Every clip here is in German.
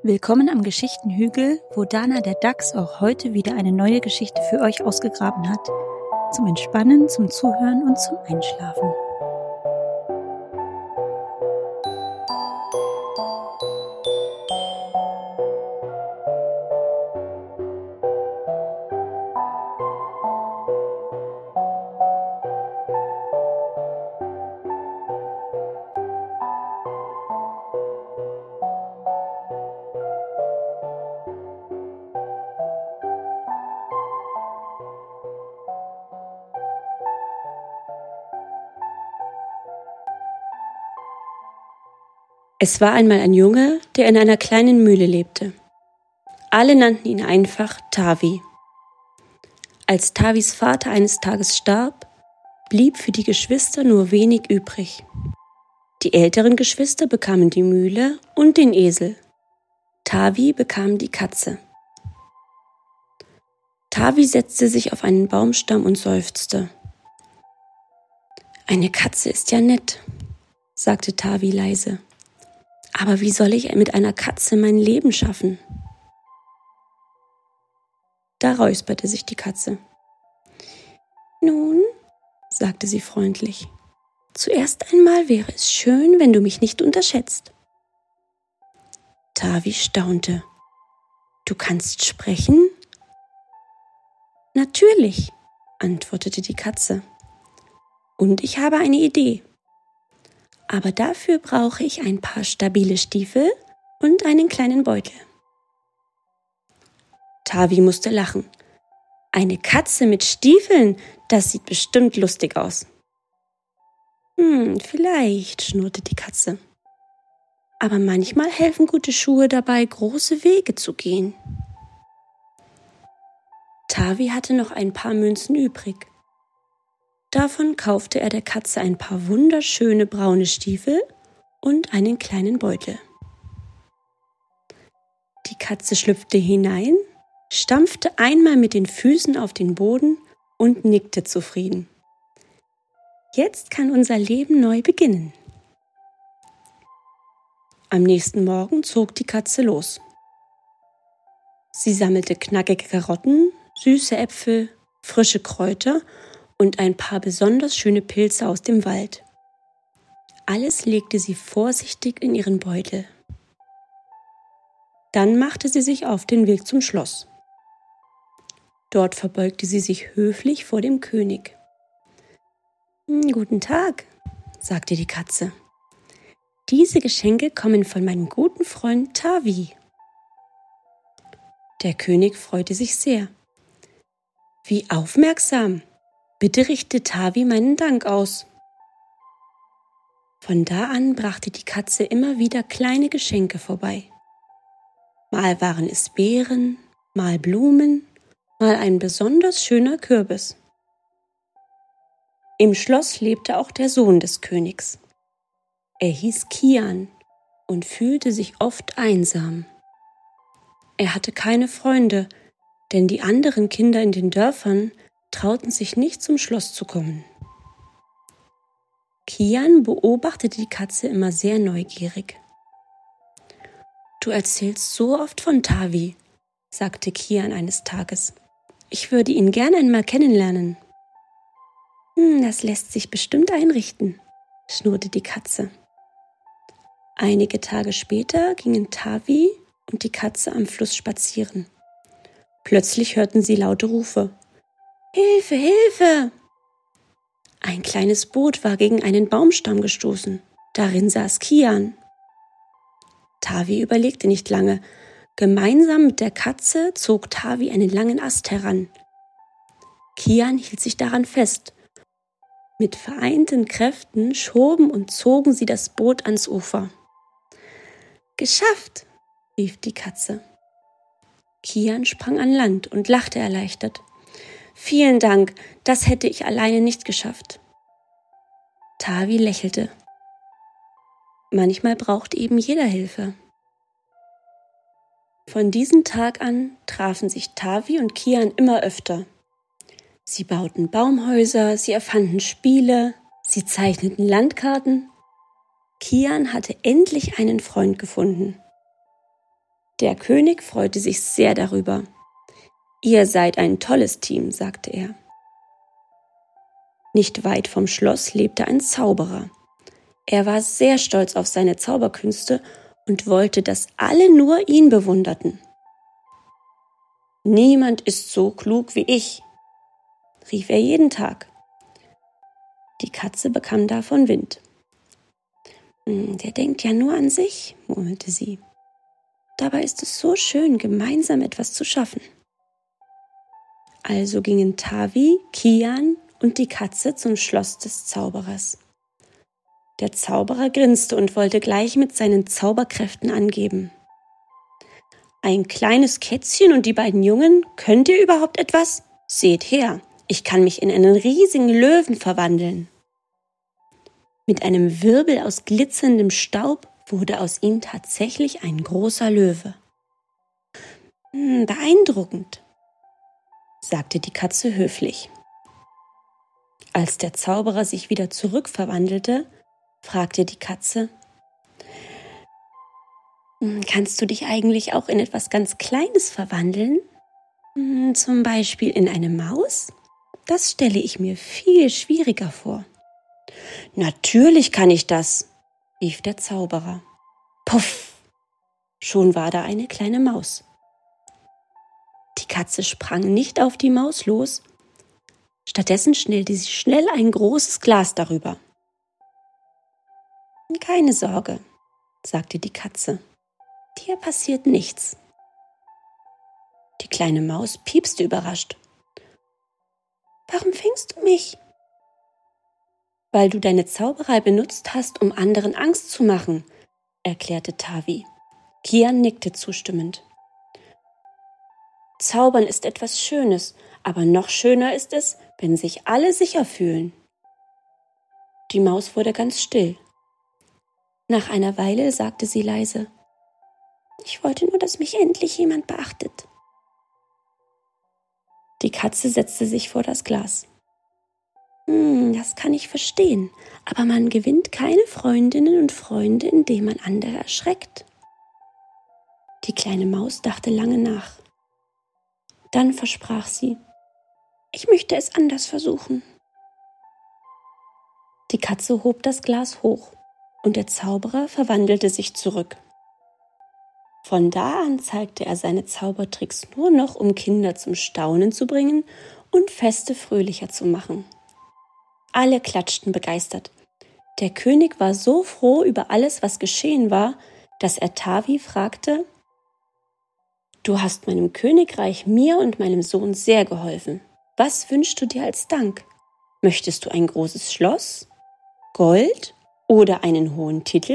Willkommen am Geschichtenhügel, wo Dana der Dachs auch heute wieder eine neue Geschichte für euch ausgegraben hat. Zum Entspannen, zum Zuhören und zum Einschlafen. Es war einmal ein Junge, der in einer kleinen Mühle lebte. Alle nannten ihn einfach Tavi. Als Tavis Vater eines Tages starb, blieb für die Geschwister nur wenig übrig. Die älteren Geschwister bekamen die Mühle und den Esel. Tavi bekam die Katze. Tavi setzte sich auf einen Baumstamm und seufzte. »Eine Katze ist ja nett«, sagte Tavi leise. »Aber wie soll ich mit einer Katze mein Leben schaffen?« Da räusperte sich die Katze. »Nun«, sagte sie freundlich, »zuerst einmal wäre es schön, wenn du mich nicht unterschätzt.« Tavi staunte. »Du kannst sprechen?« »Natürlich«, antwortete die Katze. »Und ich habe eine Idee. Aber dafür brauche ich ein paar stabile Stiefel und einen kleinen Beutel.« Tavi musste lachen. »Eine Katze mit Stiefeln, das sieht bestimmt lustig aus.« Vielleicht«, schnurrte die Katze. »Aber manchmal helfen gute Schuhe dabei, große Wege zu gehen.« Tavi hatte noch ein paar Münzen übrig. Davon kaufte er der Katze ein paar wunderschöne braune Stiefel und einen kleinen Beutel. Die Katze schlüpfte hinein, stampfte einmal mit den Füßen auf den Boden und nickte zufrieden. »Jetzt kann unser Leben neu beginnen.« Am nächsten Morgen zog die Katze los. Sie sammelte knackige Karotten, süße Äpfel, frische Kräuter und ein paar besonders schöne Pilze aus dem Wald. Alles legte sie vorsichtig in ihren Beutel. Dann machte sie sich auf den Weg zum Schloss. Dort verbeugte sie sich höflich vor dem König. »Guten Tag«, sagte die Katze. »Diese Geschenke kommen von meinem guten Freund Tavi.« Der König freute sich sehr. »Wie aufmerksam! Bitte richte Tavi meinen Dank aus.« Von da an brachte die Katze immer wieder kleine Geschenke vorbei. Mal waren es Beeren, mal Blumen, mal ein besonders schöner Kürbis. Im Schloss lebte auch der Sohn des Königs. Er hieß Kian und fühlte sich oft einsam. Er hatte keine Freunde, denn die anderen Kinder in den Dörfern trauten sich nicht zum Schloss zu kommen. Kian beobachtete die Katze immer sehr neugierig. »Du erzählst so oft von Tavi«, sagte Kian eines Tages. »Ich würde ihn gern einmal kennenlernen.« »Das lässt sich bestimmt einrichten«, schnurrte die Katze. Einige Tage später gingen Tavi und die Katze am Fluss spazieren. Plötzlich hörten sie laute Rufe. »Hilfe, Hilfe!« Ein kleines Boot war gegen einen Baumstamm gestoßen. Darin saß Kian. Tavi überlegte nicht lange. Gemeinsam mit der Katze zog Tavi einen langen Ast heran. Kian hielt sich daran fest. Mit vereinten Kräften schoben und zogen sie das Boot ans Ufer. »Geschafft«, rief die Katze. Kian sprang an Land und lachte erleichtert. »Vielen Dank, das hätte ich alleine nicht geschafft.« Tavi lächelte. Manchmal braucht eben jeder Hilfe. Von diesem Tag an trafen sich Tavi und Kian immer öfter. Sie bauten Baumhäuser, sie erfanden Spiele, sie zeichneten Landkarten. Kian hatte endlich einen Freund gefunden. Der König freute sich sehr darüber. »Ihr seid ein tolles Team«, sagte er. Nicht weit vom Schloss lebte ein Zauberer. Er war sehr stolz auf seine Zauberkünste und wollte, dass alle nur ihn bewunderten. »Niemand ist so klug wie ich«, rief er jeden Tag. Die Katze bekam davon Wind. »Der denkt ja nur an sich«, murmelte sie. »Dabei ist es so schön, gemeinsam etwas zu schaffen.« Also gingen Tavi, Kian und die Katze zum Schloss des Zauberers. Der Zauberer grinste und wollte gleich mit seinen Zauberkräften angeben. »Ein kleines Kätzchen und die beiden Jungen, könnt ihr überhaupt etwas? Seht her, ich kann mich in einen riesigen Löwen verwandeln.« Mit einem Wirbel aus glitzerndem Staub wurde aus ihm tatsächlich ein großer Löwe. »Beeindruckend«, sagte die Katze höflich. Als der Zauberer sich wieder zurückverwandelte, fragte die Katze: »Kannst du dich eigentlich auch in etwas ganz Kleines verwandeln? Zum Beispiel in eine Maus? Das stelle ich mir viel schwieriger vor.« »Natürlich kann ich das«, rief der Zauberer. Puff! Schon war da eine kleine Maus. Die Katze sprang nicht auf die Maus los, stattdessen schnellte sie schnell ein großes Glas darüber. »Keine Sorge«, sagte die Katze, »dir passiert nichts.« Die kleine Maus piepste überrascht. »Warum fängst du mich?« »Weil du deine Zauberei benutzt hast, um anderen Angst zu machen«, erklärte Tavi. Kian nickte zustimmend. »Zaubern ist etwas Schönes, aber noch schöner ist es, wenn sich alle sicher fühlen.« Die Maus wurde ganz still. Nach einer Weile sagte sie leise: »Ich wollte nur, dass mich endlich jemand beachtet.« Die Katze setzte sich vor das Glas. Das kann ich verstehen, aber man gewinnt keine Freundinnen und Freunde, indem man andere erschreckt.« Die kleine Maus dachte lange nach. Dann versprach sie: »Ich möchte es anders versuchen.« Die Katze hob das Glas hoch und der Zauberer verwandelte sich zurück. Von da an zeigte er seine Zaubertricks nur noch, um Kinder zum Staunen zu bringen und Feste fröhlicher zu machen. Alle klatschten begeistert. Der König war so froh über alles, was geschehen war, dass er Tavi fragte: »Du hast meinem Königreich, mir und meinem Sohn sehr geholfen. Was wünschst du dir als Dank? Möchtest du ein großes Schloss, Gold oder einen hohen Titel?«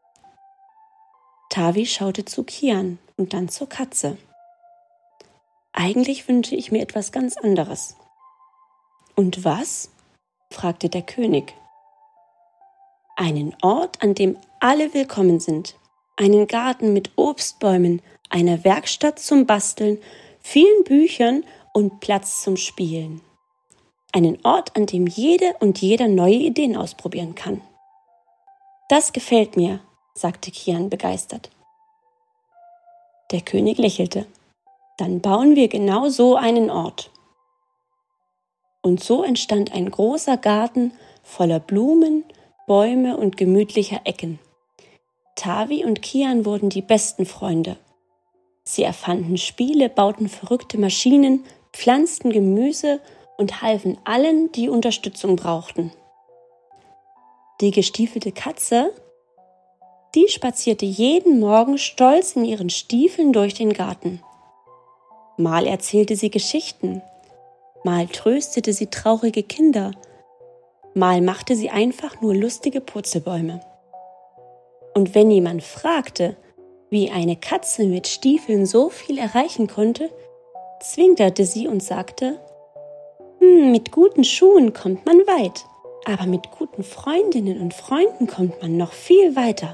Tavi schaute zu Kian und dann zur Katze. »Eigentlich wünsche ich mir etwas ganz anderes.« »Und was?« fragte der König. »Einen Ort, an dem alle willkommen sind. Einen Garten mit Obstbäumen, einer Werkstatt zum Basteln, vielen Büchern und Platz zum Spielen. Einen Ort, an dem jede und jeder neue Ideen ausprobieren kann.« »Das gefällt mir«, sagte Kian begeistert. Der König lächelte. »Dann bauen wir genau so einen Ort.« Und so entstand ein großer Garten voller Blumen, Bäume und gemütlicher Ecken. Tavi und Kian wurden die besten Freunde. Sie erfanden Spiele, bauten verrückte Maschinen, pflanzten Gemüse und halfen allen, die Unterstützung brauchten. Die gestiefelte Katze, die spazierte jeden Morgen stolz in ihren Stiefeln durch den Garten. Mal erzählte sie Geschichten, mal tröstete sie traurige Kinder, mal machte sie einfach nur lustige Purzelbäume. Und wenn jemand fragte, wie eine Katze mit Stiefeln so viel erreichen konnte, zwinkerte sie und sagte: Mit guten Schuhen kommt man weit, aber mit guten Freundinnen und Freunden kommt man noch viel weiter.«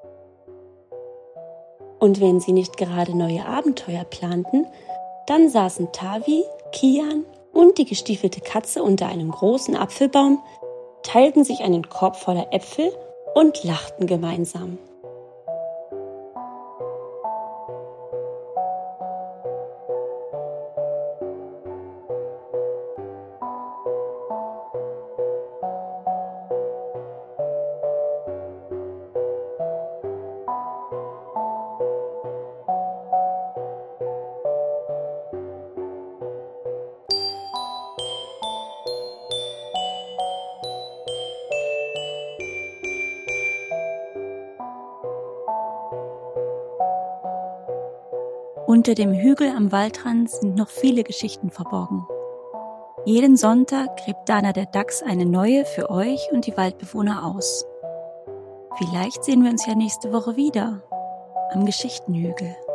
Und wenn sie nicht gerade neue Abenteuer planten, dann saßen Tavi, Kian und die gestiefelte Katze unter einem großen Apfelbaum, teilten sich einen Korb voller Äpfel und lachten gemeinsam. Unter dem Hügel am Waldrand sind noch viele Geschichten verborgen. Jeden Sonntag gräbt Dana der Dachs eine neue für euch und die Waldbewohner aus. Vielleicht sehen wir uns ja nächste Woche wieder am Geschichtenhügel.